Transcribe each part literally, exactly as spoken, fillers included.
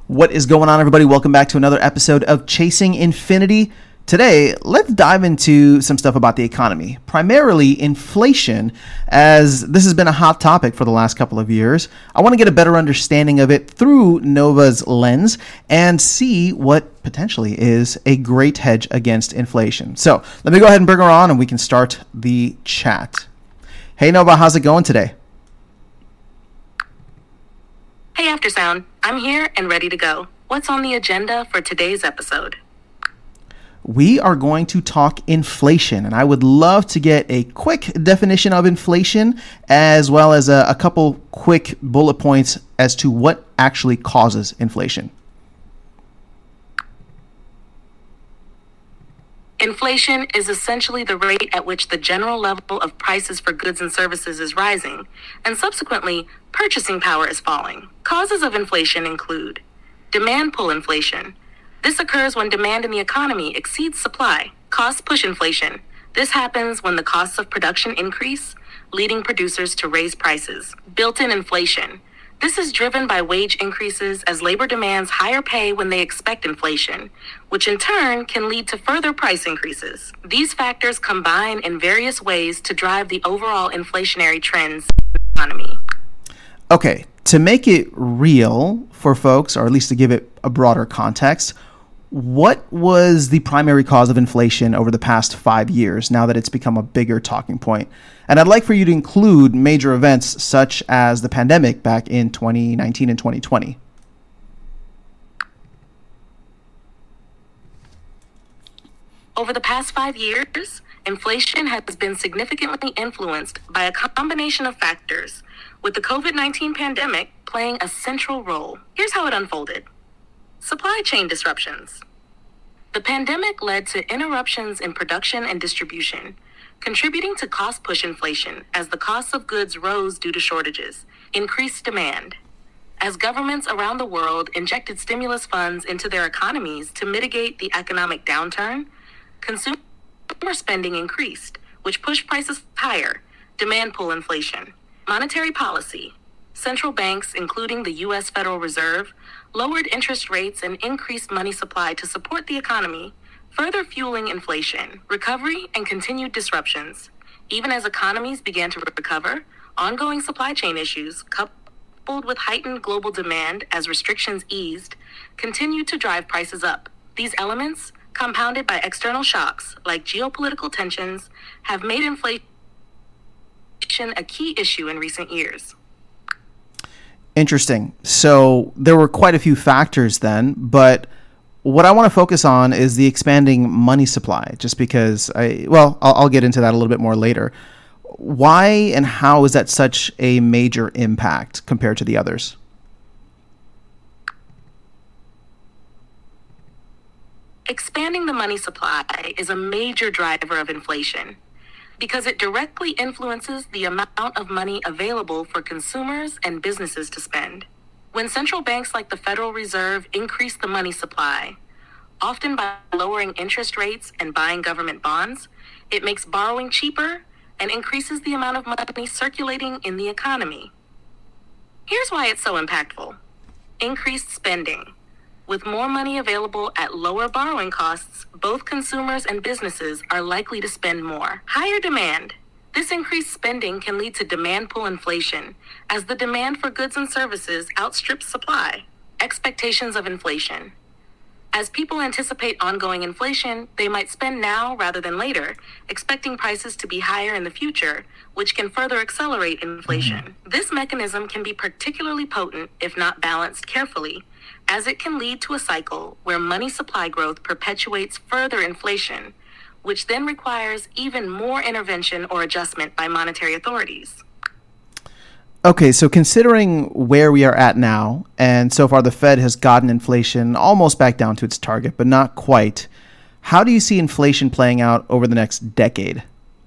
What is going on, everybody? Welcome back to another episode of Chasing Infinity. Today, let's dive into some stuff about the economy, primarily inflation, as this has been a hot topic for the last couple of years. I want to get a better understanding of it through Nova's lens and see what potentially is a great hedge against inflation. So let me go ahead and bring her on and we can start the chat. Hey, Nova, how's it going today? Hey, Aftersound. I'm here and ready to go. What's on the agenda for today's episode? We are going to talk inflation, and I would love to get a quick definition of inflation as well as a, a couple quick bullet points as to what actually causes inflation. Inflation is essentially the rate at which the general level of prices for goods and services is rising, and subsequently, purchasing power is falling. Causes of inflation include demand pull inflation. This occurs when demand in the economy exceeds supply. Cost push inflation. This happens when the costs of production increase, leading producers to raise prices. Built-in inflation. This is driven by wage increases as labor demands higher pay when they expect inflation, which in turn can lead to further price increases. These factors combine in various ways to drive the overall inflationary trends in the economy. Okay, to make it real for folks, or at least to give it a broader context, what was the primary cause of inflation over the past five years now that it's become a bigger talking point? And I'd like for you to include major events such as the pandemic back in twenty nineteen and twenty twenty. Over the past five years, inflation has been significantly influenced by a combination of factors, with the covid nineteen pandemic playing a central role. Here's how it unfolded. Supply chain disruptions. The pandemic led to interruptions in production and distribution, contributing to cost push inflation as the costs of goods rose due to shortages. Increased demand. As governments around the world injected stimulus funds into their economies to mitigate the economic downturn, consumer spending increased, which pushed prices higher. Demand pull inflation. Monetary policy. Central banks, including the U S Federal Reserve, lowered interest rates and increased money supply to support the economy, further fueling inflation, recovery, and continued disruptions. Even as economies began to recover, ongoing supply chain issues, coupled with heightened global demand as restrictions eased, continued to drive prices up. These elements, compounded by external shocks like geopolitical tensions, have made inflation a key issue in recent years. Interesting. So there were quite a few factors then, but what I want to focus on is the expanding money supply, just because I, well, I'll, I'll get into that a little bit more later. Why and how is that such a major impact compared to the others? Expanding the money supply is a major driver of inflation, because it directly influences the amount of money available for consumers and businesses to spend. When central banks like the Federal Reserve increase the money supply, often by lowering interest rates and buying government bonds, it makes borrowing cheaper and increases the amount of money circulating in the economy. Here's why it's so impactful. Increased spending. With more money available at lower borrowing costs, both consumers and businesses are likely to spend more. Higher demand. This increased spending can lead to demand pull inflation, as the demand for goods and services outstrips supply. Expectations of inflation. As people anticipate ongoing inflation, they might spend now rather than later, expecting prices to be higher in the future, which can further accelerate inflation. Mm-hmm. This mechanism can be particularly potent if not balanced carefully, as it can lead to a cycle where money supply growth perpetuates further inflation, which then requires even more intervention or adjustment by monetary authorities. Okay, so considering where we are at now, and so far the Fed has gotten inflation almost back down to its target, but not quite, how do you see inflation playing out over the next decade?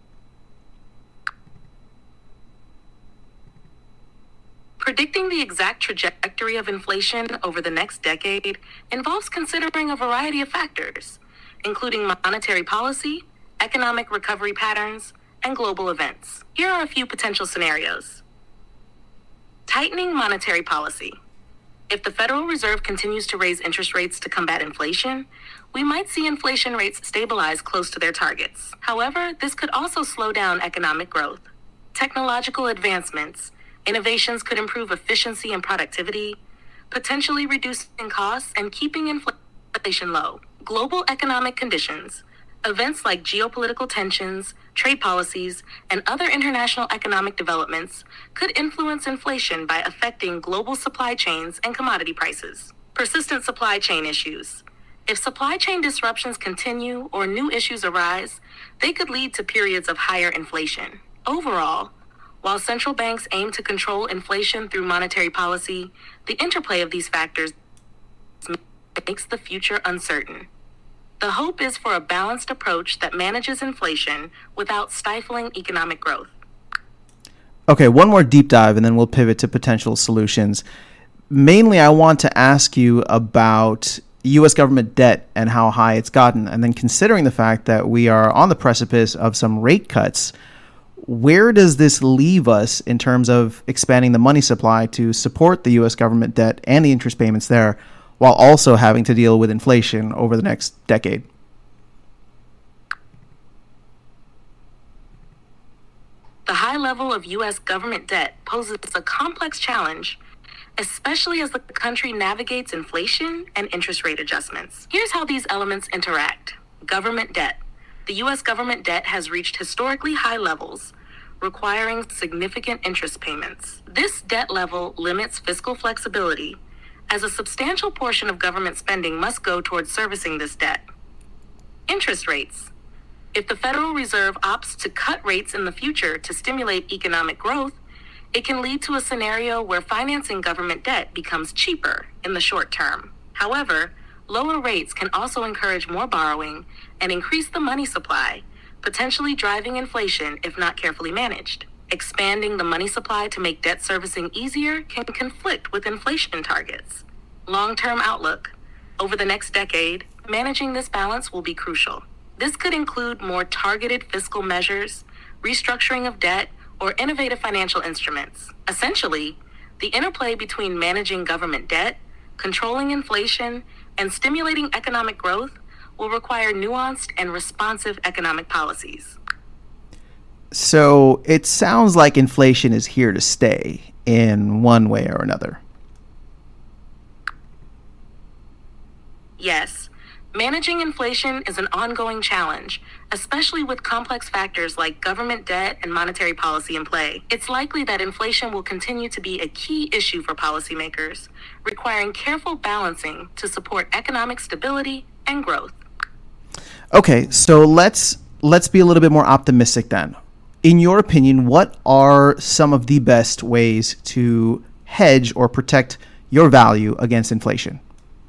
Predicting the exact trajectory of inflation over the next decade involves considering a variety of factors, including monetary policy, economic recovery patterns, and global events. Here are a few potential scenarios. Tightening monetary policy. If the Federal Reserve continues to raise interest rates to combat inflation, we might see inflation rates stabilize close to their targets. However, this could also slow down economic growth. Technological advancements, innovations could improve efficiency and productivity, potentially reducing costs and keeping inflation low. Global economic conditions, events like geopolitical tensions, trade policies, and other international economic developments could influence inflation by affecting global supply chains and commodity prices. Persistent supply chain issues. If supply chain disruptions continue or new issues arise, they could lead to periods of higher inflation. Overall, while central banks aim to control inflation through monetary policy, the interplay of these factors makes the future uncertain. The hope is for a balanced approach that manages inflation without stifling economic growth. Okay, one more deep dive and then we'll pivot to potential solutions. Mainly, I want to ask you about U S government debt and how high it's gotten. And then considering the fact that we are on the precipice of some rate cuts, where does this leave us in terms of expanding the money supply to support the U S government debt and the interest payments there, while also having to deal with inflation over the next decade? The high level of U S government debt poses a complex challenge, especially as the country navigates inflation and interest rate adjustments. Here's how these elements interact. Government debt. The U S government debt has reached historically high levels, requiring significant interest payments. This debt level limits fiscal flexibility, as a substantial portion of government spending must go towards servicing this debt. Interest rates. If the Federal Reserve opts to cut rates in the future to stimulate economic growth, it can lead to a scenario where financing government debt becomes cheaper in the short term. However, lower rates can also encourage more borrowing and increase the money supply, potentially driving inflation if not carefully managed. Expanding the money supply to make debt servicing easier can conflict with inflation targets. Long-term outlook. Over the next decade, managing this balance will be crucial. This could include more targeted fiscal measures, restructuring of debt, or innovative financial instruments. Essentially, the interplay between managing government debt, controlling inflation, and stimulating economic growth will require nuanced and responsive economic policies. So it sounds like inflation is here to stay in one way or another. Yes, managing inflation is an ongoing challenge, especially with complex factors like government debt and monetary policy in play. It's likely that inflation will continue to be a key issue for policymakers, requiring careful balancing to support economic stability and growth. Okay, so let's let's be a little bit more optimistic then. In your opinion, what are some of the best ways to hedge or protect your value against inflation?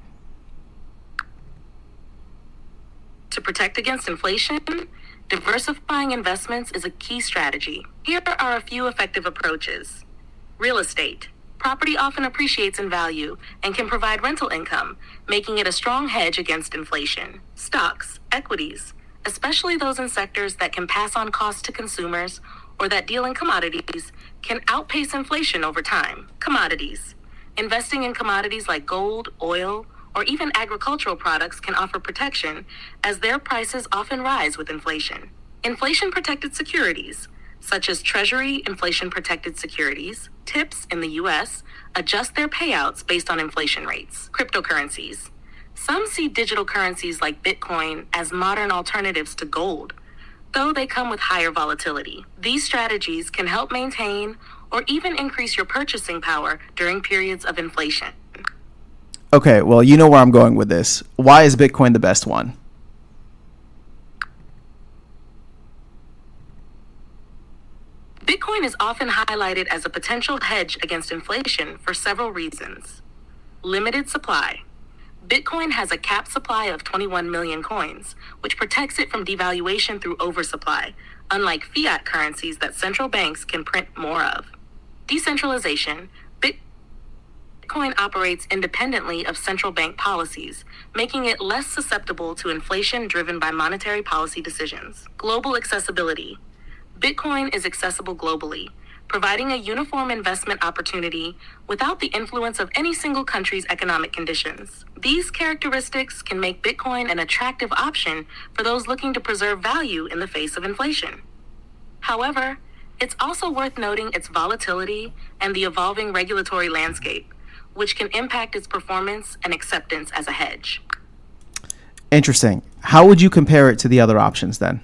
To protect against inflation, diversifying investments is a key strategy. Here are a few effective approaches. Real estate. Property often appreciates in value and can provide rental income, making it a strong hedge against inflation. Stocks, equities, especially those in sectors that can pass on costs to consumers or that deal in commodities, can outpace inflation over time. Commodities. Investing in commodities like gold, oil, or even agricultural products can offer protection, as their prices often rise with inflation. Inflation-protected securities, such as Treasury inflation-protected securities, TIPS in the U S, adjust their payouts based on inflation rates. Cryptocurrencies. Some see digital currencies like Bitcoin as modern alternatives to gold, though they come with higher volatility. These strategies can help maintain or even increase your purchasing power during periods of inflation. Okay, well, you know where I'm going with this. Why is Bitcoin the best one? Bitcoin is often highlighted as a potential hedge against inflation for several reasons. Limited supply. Bitcoin has a capped supply of twenty-one million coins, which protects it from devaluation through oversupply, unlike fiat currencies that central banks can print more of. Decentralization. Bitcoin operates independently of central bank policies, making it less susceptible to inflation driven by monetary policy decisions. Global accessibility. Bitcoin is accessible globally, providing a uniform investment opportunity without the influence of any single country's economic conditions. These characteristics can make Bitcoin an attractive option for those looking to preserve value in the face of inflation. However, it's also worth noting its volatility and the evolving regulatory landscape, which can impact its performance and acceptance as a hedge. Interesting. How would you compare it to the other options then?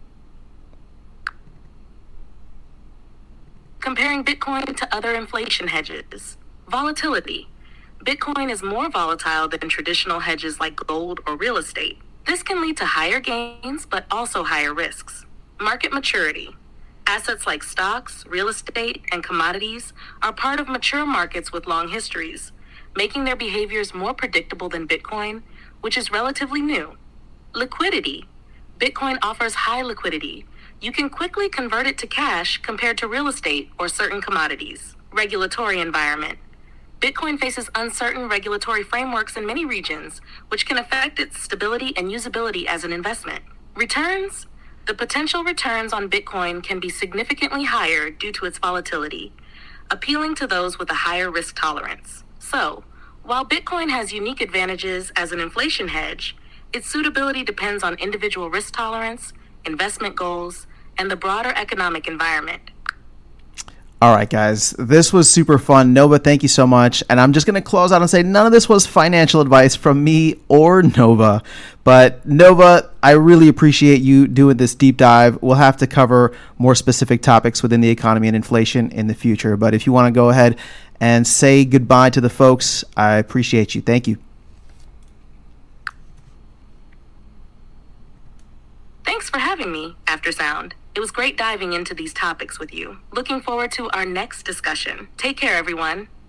Comparing Bitcoin to other inflation hedges. Volatility. Bitcoin is more volatile than traditional hedges like gold or real estate. This can lead to higher gains, but also higher risks. Market maturity. Assets like stocks, real estate, and commodities are part of mature markets with long histories, making their behaviors more predictable than Bitcoin, which is relatively new. Liquidity. Bitcoin offers high liquidity. You can quickly convert it to cash compared to real estate or certain commodities. Regulatory environment. Bitcoin faces uncertain regulatory frameworks in many regions, which can affect its stability and usability as an investment. Returns. The potential returns on Bitcoin can be significantly higher due to its volatility, appealing to those with a higher risk tolerance. So, while Bitcoin has unique advantages as an inflation hedge, its suitability depends on individual risk tolerance, investment goals, and the broader economic environment. All right, guys, this was super fun. Nova, thank you so much. And I'm just going to close out and say none of this was financial advice from me or Nova. But Nova, I really appreciate you doing this deep dive. We'll have to cover more specific topics within the economy and inflation in the future. But if you want to go ahead and say goodbye to the folks, I appreciate you. Thank you. Thanks for having me, Aftersound. It was great diving into these topics with you. Looking forward to our next discussion. Take care, everyone.